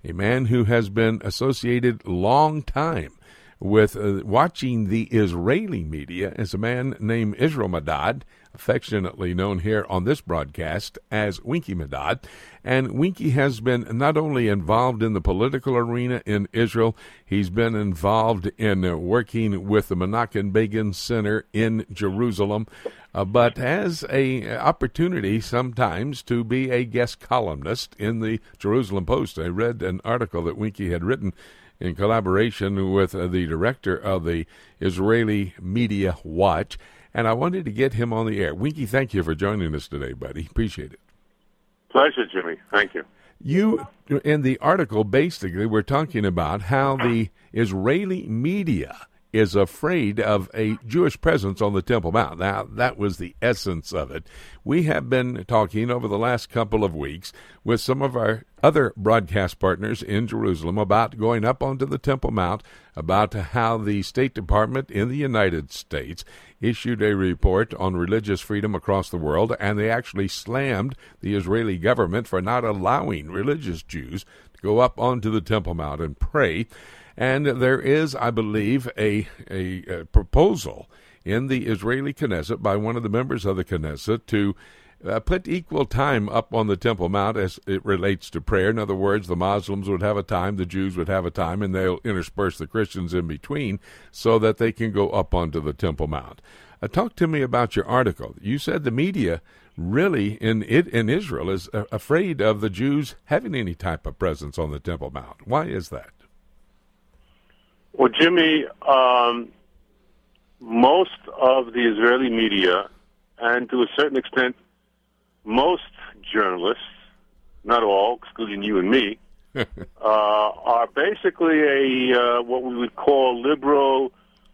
a man who has been associated long time with watching the Israeli media, is a man named Israel Madad, affectionately known here on this broadcast as Winky Madad. And Winky has been not only involved in the political arena in Israel, he's been involved in working with the Menachem Begin Center in Jerusalem, but has a opportunity sometimes to be a guest columnist in the Jerusalem Post. I read an article that Winky had written in collaboration with the director of the Israeli Media Watch, and I wanted to get him on the air. Winky, thank you for joining us today, buddy. Appreciate it. Pleasure, Jimmy. Thank you. You, in the article, basically, we're talking about how the Israeli media is afraid of a Jewish presence on the Temple Mount. Now, that was the essence of it. We have been talking over the last couple of weeks with some of our other broadcast partners in Jerusalem about going up onto the Temple Mount, about how the State Department in the United States issued a report on religious freedom across the world, and they actually slammed the Israeli government for not allowing religious Jews to go up onto the Temple Mount and pray. And there is, I believe, a proposal in the Israeli Knesset by one of the members of the Knesset to put equal time up on the Temple Mount as it relates to prayer. In other words, the Muslims would have a time, the Jews would have a time, and they'll intersperse the Christians in between so that they can go up onto the Temple Mount. Talk to me about your article. You said the media really in Israel is afraid of the Jews having any type of presence on the Temple Mount. Why is that? Well, Jimmy, most of the Israeli media, and to a certain extent, most journalists, not all, excluding you and me, are basically what we would call liberal,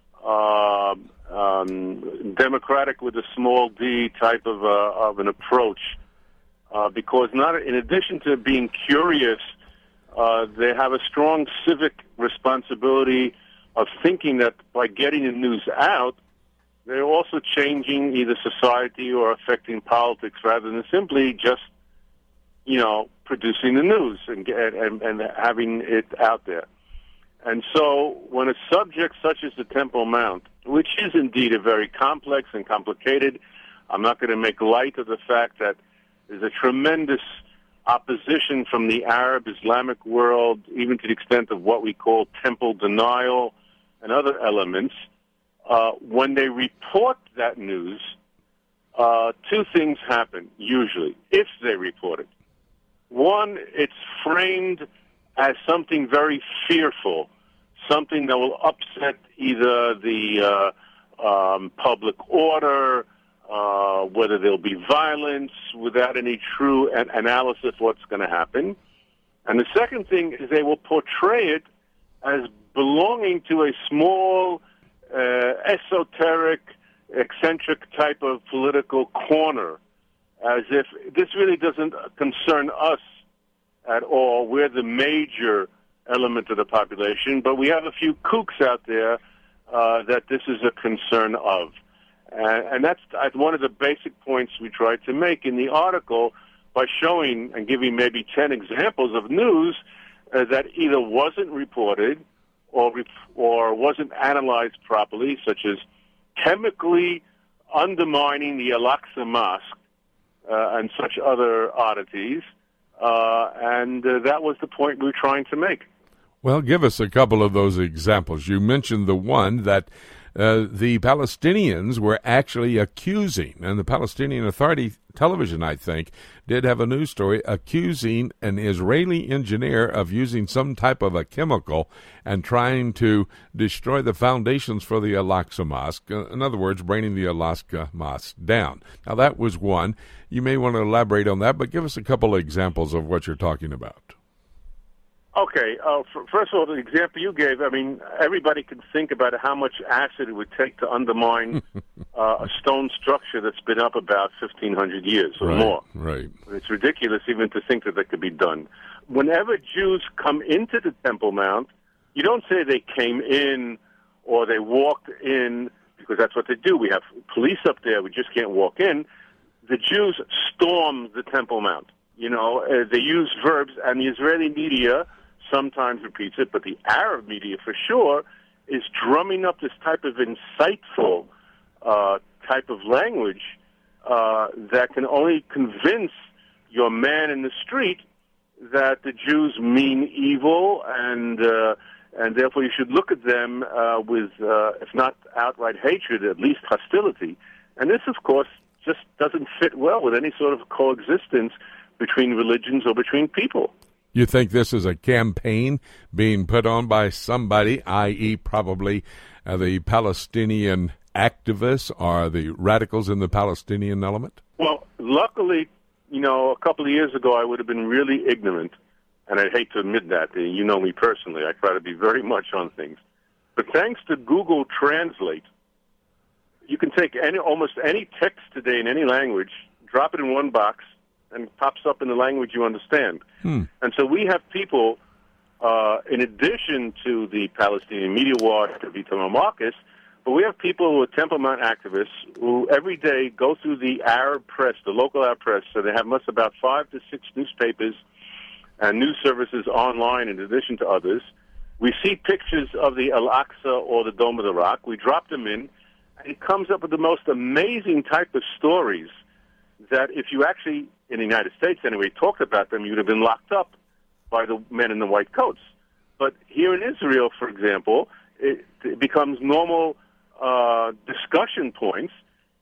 democratic with a small d type of an approach, because in addition to being curious, they have a strong civic responsibility of thinking that by getting the news out, they're also changing either society or affecting politics rather than simply just, producing the news and having it out there. And so when a subject such as the Temple Mount, which is indeed a very complex and complicated, I'm not going to make light of the fact that there's a tremendous opposition from the Arab Islamic world, even to the extent of what we call temple denial and other elements. When they report that news, two things happen, usually, if they report it. One, it's framed as something very fearful, something that will upset either the public order, whether there'll be violence without any true analysis of what's going to happen. And the second thing is they will portray it as belonging to a small, esoteric, eccentric type of political corner, as if this really doesn't concern us at all. We're the major element of the population, but we have a few kooks out there that this is a concern of. And that's one of the basic points we tried to make in the article by showing and giving maybe 10 examples of news that either wasn't reported or wasn't analyzed properly, such as chemically undermining the Al-Aqsa Mosque and such other oddities. And that was the point we were trying to make. Well, give us a couple of those examples. You mentioned the one that the Palestinians were actually accusing, and the Palestinian Authority television, I think, did have a news story accusing an Israeli engineer of using some type of a chemical and trying to destroy the foundations for the Al-Aqsa Mosque. In other words, bringing the Al-Aqsa Mosque down. Now, that was one. You may want to elaborate on that, but give us a couple of examples of what you're talking about. Okay. First of all, the example you gave, everybody can think about how much acid it would take to undermine a stone structure that's been up about 1,500 years or more. Right. It's ridiculous even to think that could be done. Whenever Jews come into the Temple Mount, you don't say they came in or they walked in, because that's what they do. We have police up there. We just can't walk in. The Jews storm the Temple Mount. They use verbs, and the Israeli media sometimes repeats it, but the Arab media for sure is drumming up this type of insightful type of language that can only convince your man in the street that the Jews mean evil, and therefore you should look at them with, if not outright hatred, at least hostility. And this, of course, just doesn't fit well with any sort of coexistence between religions or between people. You think this is a campaign being put on by somebody, i.e. probably the Palestinian activists or the radicals in the Palestinian element? Well, luckily, a couple of years ago I would have been really ignorant, and I'd hate to admit that. You know me personally. I try to be very much on things. But thanks to Google Translate, you can take almost any text today in any language, drop it in one box, and it pops up in the language you understand. And so we have people, in addition to the Palestinian media watch, to Itamar Marcus, but we have people who are Temple Mount activists who every day go through the Arab press, the local Arab press, so they have about 5 to 6 newspapers and news services online in addition to others. We see pictures of the Al-Aqsa or the Dome of the Rock. We drop them in, and it comes up with the most amazing type of stories that if you actually, in the United States anyway, talked about them, you would have been locked up by the men in the white coats. But here in Israel, for example, it becomes normal discussion points.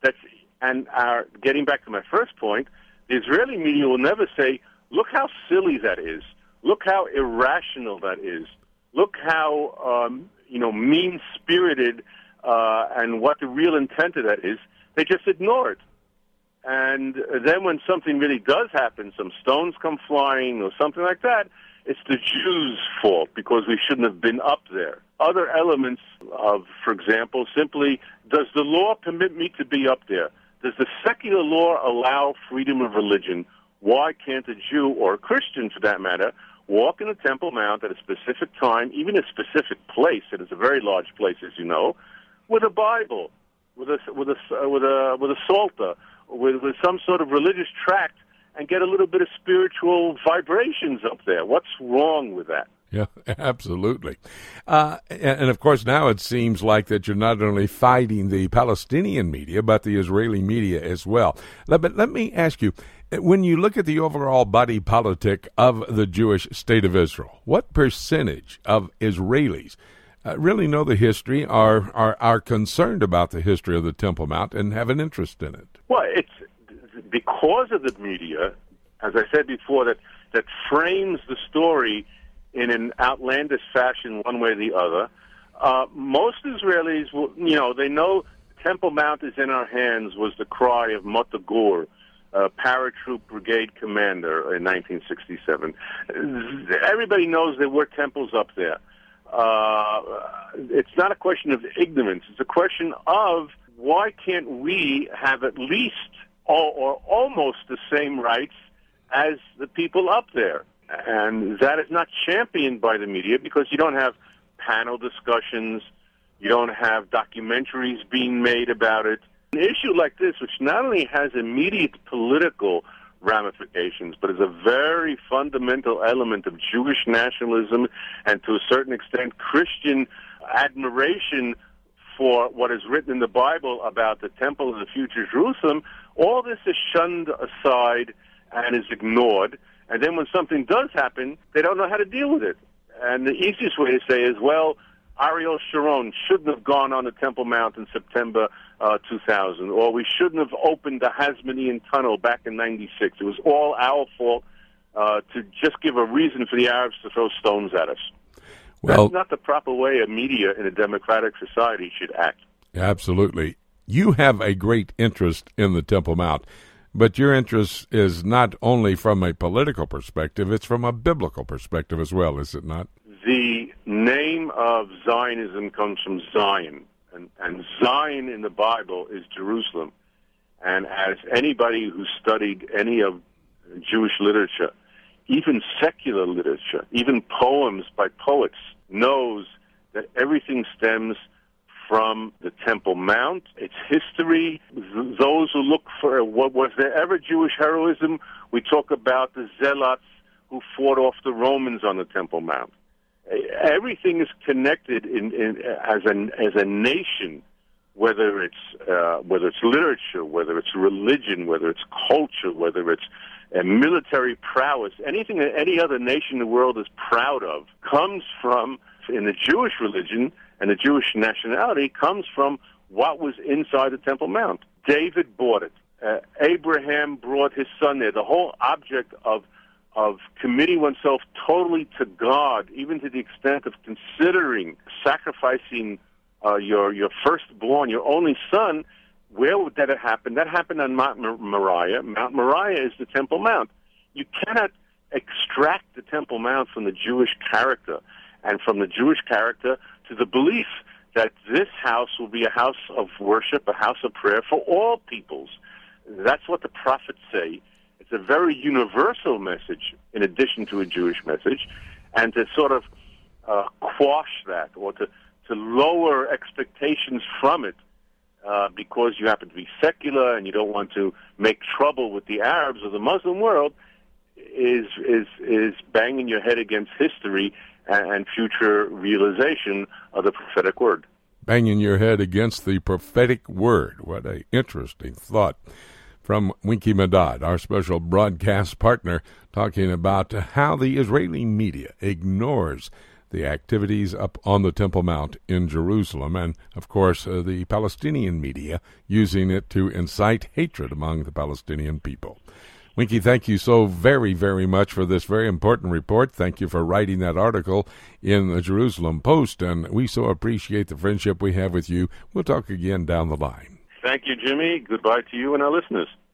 Getting back to my first point, the Israeli media will never say, look how silly that is. Look how irrational that is. Look how, mean-spirited and what the real intent of that is. They just ignore it. And then when something really does happen, some stones come flying or something like that, it's the Jews' fault because we shouldn't have been up there. Other elements of, for example, simply, does the law permit me to be up there? Does the secular law allow freedom of religion? Why can't a Jew or a Christian, for that matter, walk in the Temple Mount at a specific time, even a specific place, and it's a very large place, as you know, with a Bible, with a psalter, with some sort of religious tract, and get a little bit of spiritual vibrations up there? What's wrong with that? Yeah, absolutely. And of course, now it seems like that you're not only fighting the Palestinian media, but the Israeli media as well. But let me ask you, when you look at the overall body politic of the Jewish state of Israel, what percentage of Israelis really know the history, are concerned about the history of the Temple Mount, and have an interest in it? Well, it's because of the media, as I said before, that frames the story in an outlandish fashion one way or the other. Most Israelis, they know Temple Mount is in our hands was the cry of Mota Gur, paratroop brigade commander in 1967. Everybody knows there were temples up there. It's not a question of ignorance. It's a question of why can't we have at least or almost the same rights as the people up there? And that is not championed by the media because you don't have panel discussions, you don't have documentaries being made about it. An issue like this, which not only has immediate political ramifications, but is a very fundamental element of Jewish nationalism and to a certain extent Christian admiration for what is written in the Bible about the temple of the future Jerusalem, all this is shunned aside and is ignored. And then when something does happen, they don't know how to deal with it. And the easiest way to say is, well, Ariel Sharon shouldn't have gone on the Temple Mount in September 2000, or we shouldn't have opened the Hasmonean Tunnel back in 96. It was all our fault to just give a reason for the Arabs to throw stones at us. Well, that's not the proper way a media in a democratic society should act. Absolutely. You have a great interest in the Temple Mount, but your interest is not only from a political perspective, it's from a biblical perspective as well, is it not? The name of Zionism comes from Zion, and Zion in the Bible is Jerusalem. And as anybody who studied any of Jewish literature, even secular literature, even poems by poets, knows that everything stems from the Temple Mount, its history. Those who look for what was there ever Jewish heroism, we talk about the zealots who fought off the Romans on the Temple Mount. Everything is connected as a nation, whether it's literature, whether it's religion, whether it's culture, whether it's military prowess. Anything that any other nation in the world is proud of comes from, in the Jewish religion and the Jewish nationality, comes from what was inside the Temple Mount. David bought it. Abraham brought his son there. The whole object of committing oneself totally to God, even to the extent of considering sacrificing your firstborn, your only son, where would that have happened? That happened on Mount Moriah. Mount Moriah is the Temple Mount. You cannot extract the Temple Mount from the Jewish character, and from the Jewish character to the belief that this house will be a house of worship, a house of prayer for all peoples. That's what the prophets say. It's a very universal message in addition to a Jewish message, and to sort of quash that, or to lower expectations from it because you happen to be secular and you don't want to make trouble with the Arabs or the Muslim world, is banging your head against history and future realization of the prophetic word. Banging your head against the prophetic word. What an interesting thought from Winky Medad, our special broadcast partner, talking about how the Israeli media ignores the activities up on the Temple Mount in Jerusalem, and, of course, the Palestinian media using it to incite hatred among the Palestinian people. Winky, thank you so very, very much for this very important report. Thank you for writing that article in the Jerusalem Post, and we so appreciate the friendship we have with you. We'll talk again down the line. Thank you, Jimmy. Goodbye to you and our listeners.